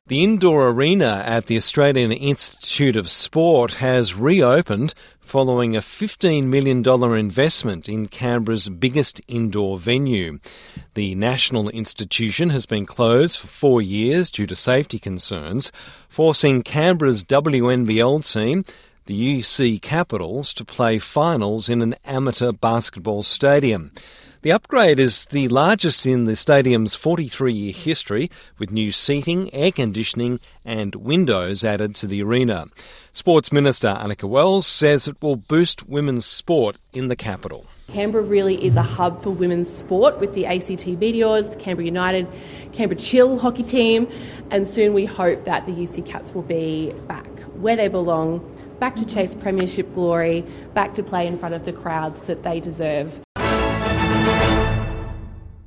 The indoor arena at the Australian Institute of Sport has reopened following a $15 million investment in Canberra's biggest indoor venue. The National Institution has been closed for 4 years due to safety concerns, forcing Canberra's WNBL team, the UC Capitals, to play finals in an amateur basketball stadium. The upgrade is the largest in the stadium's 43-year history, with new seating, air conditioning and windows added to the arena. Sports Minister Annika Wells says it will boost women's sport in the capital. Canberra really is a hub for women's sport with the ACT Meteors, the Canberra United, Canberra Chill hockey team, and soon we hope that the UC Cats will be back where they belong, back to chase premiership glory, back to play in front of the crowds that they deserve.